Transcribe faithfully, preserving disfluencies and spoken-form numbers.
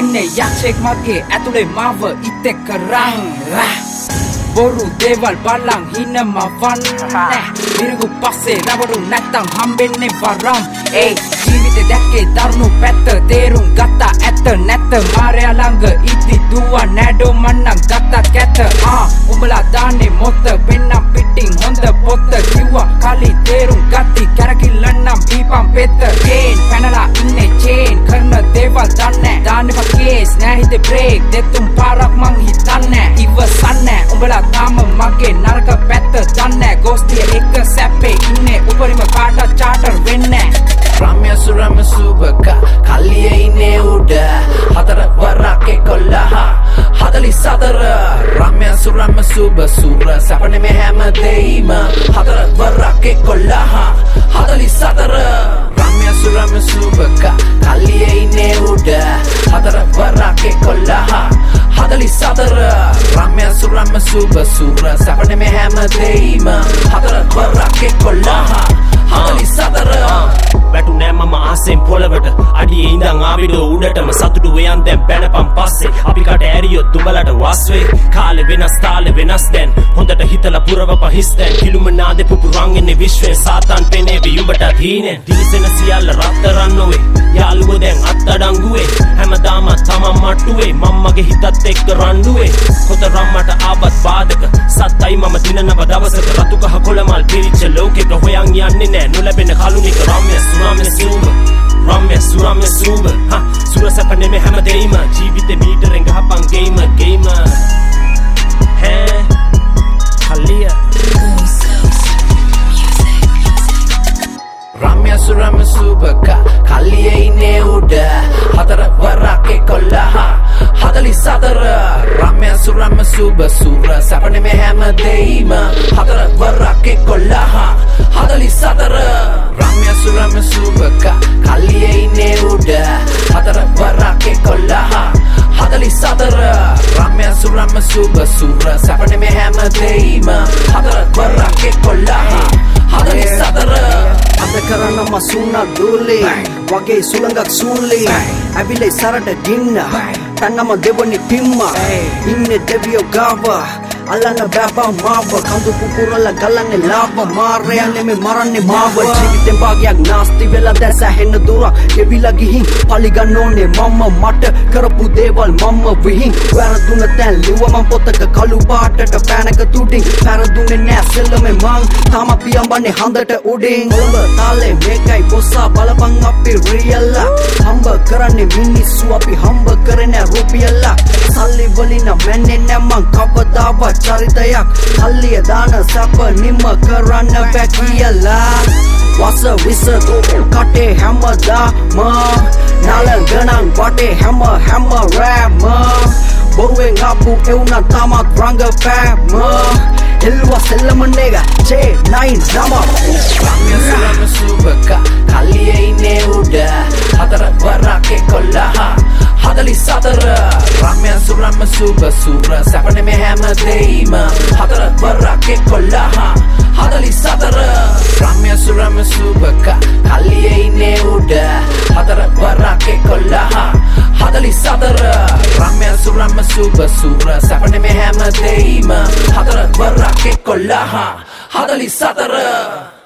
ඉන්නේ යක්ෂයෙක් මගේ ඇතුලේ මාව ඉතෙක් කරන් Boru deval balang hinam වන්න මිරිඟු පස්සේ රවරු නැත්තම් හම්බෙන්නේ වරම් ඒ ජීවිතේ දැක්කේ දරුණු පැත්ත තේරුම් ගත්තා ඇත්ත නැත්ත මාරයා ළඟ ඉති දුව නැඩෝ මන්නම් ගත්තා කැත ආ උඹලා දාන්නේ මොත්ත පෙන්නම් පිටින් හොඳ පොත්ත කිව්වා කලි තේරුම් ගත්ති කැරකිල්ලන්නම් බීපම් පෙත්ත කේන් පැනලා ඉන්නේ චේන් කරන දේවල් දන්නේ දාන්නේ කේස් නෑ හිතේ බ්‍රේක් දෙතුන් පාරක් මං හිතන්නේ ඉවසන්නේ උඹලා Tama mage naraka පැත්ත දන්නේ ගෝස්තිය එක සැපේ ඉන්නේ උපරිම කාට චාටර් වෙන්නේ Ramya surama subaka කල්ලියේ ඉන්නේ උඩ හතර වරක් එකොළහ හතළිස් හතර Ramya surama suba සුර සැපනේ මේ හැමදේම හතර වරක් එකොළහ හතළිස් හතර Ramya surama subaka කල්ලියේ ඉන්නේ උඩ හතර වරක් එකොළහ හතළිස් හතර Ramya surama suba සුර සැපනේ මේ හැමදේම හතර වරක් එකොළහ හතළිස් හතර වැටුනෑ මම ආසෙන් පොළවට අඩියේ ඉඳන් ආවිඩ උඩටම සතුටු වෙයන් දැන් බැනපන් පස්සේ අපි කට ඇරියොත් දුඹලට වස් වේ කාලේ වෙනස් තාලේ වෙනස් දැන් හොඳට හිතලා පුරවප හිස් දැන් කිලුමනාදේ පුපුරන් ඉන්නේ විශ්වයෙන් සාතන් පෙනේ විඹට හීනෙන් දිලිසෙන සියල්ල රත්තරන් නොවේ යාළුවෝ දැන් අත්අඩංගුවේ හැමදාම තමන් මට්ටුවේ මම්මගේ හිතත් එක්ක රණ්ඩුවේ කොතරම් මට ආවත් බාධක සත්තයි මම දිනනව දවසක රතු කහ කොළමල් පිරිච්ච ලෝකෙක හොයන් යන්නේ නෑ නොලැබෙන කලුනික රම්‍ය Surame suba, Ramya surame suba, ha, sura sapane me hamadema, ජීවිතේ මීටරෙන් ගහපන් gamer gamer, hey, Khalia. Ramya surame subaka, කල්ලියේ ඉන්නේ උඩ, හතර වරක් එකොළහ, හතළිස් හතර Ramya surame suba සුර සැපනේ මේ හැමදේම හතර වරක් එකොළහ, හතළිස් හතර Ramya surama subaka කල්ලියේ ඉන්නේ උඩ හතර වරක් එකොළහ හතළිස් හතර Ramya surama suba සුර සැපනේ මේ හැමදේම හතර වරක් එකොළහ හතළිස් හතර අද කරන මසුන දුලි වගේ සුළඟක් සූලි ඇවිලේ සරට ගින්න තන්නම දෙවනි පිම්ම ඉන්නේ දෙවියෝ ගාව අල්ලන්න බෑපා මාව කඳු කුකුරල ගලන්නේ ලාව මාරයන්නේ මේ මරන්නේ මාව ජීවිතෙන් භාගයක් නාස්ති වෙලා දැන් සැහෙන්න දුර ගෙවිලා ගිහින් පලි ගන්න ඕනේ මම මට කරපු දේවල් මම විහිං වැරදුන තැන් ලිව්ව මම පොතක කළු පාටට පෑනක තුඩින් වැරදුනේ නෑ සෙල්ලමේ මං තාම පියඹන්නේ හඳට උඩින් ඔබ තාලේ මේකයි බොස්සා බලපන් අපි රියල්ල හම්බ කරන්නේ මිනිස්සු අපි හම්බ කරන්නේ රුපියල්ල සල්ලි වලින් මැන්නේ නෑ මං කවදාවත් චරිතයක් කල්ලිය දාන සැප නිම කරන්න බෑ කියලා වස විස කටේ හැමදාම නාලගණන් වටේ හැම හැම රෑම බොරුවෙන් ආපු එවුනා තමත් රංගපෑම එල්වා සෙල්ලම නෙග චේ නයින් නම Ramya surama subaka කල්ලියේ ඉන්නේ උඩ හතර වරක් එකොළහ හතළිස් හතර Ramya surama suba සුර සැපනේ මේ හැමදේම හතර වරක් එකොළහ හතළිස් හතර Ramya surama subaka කල්ලියේ ඉන්නේ උඩ හතර වරක් එකොළහ හතළිස් හතර Ramya surama suba සුර සැපනේ මේ හැමදේම හතර වරක් එකොළහ හතළිස් හතර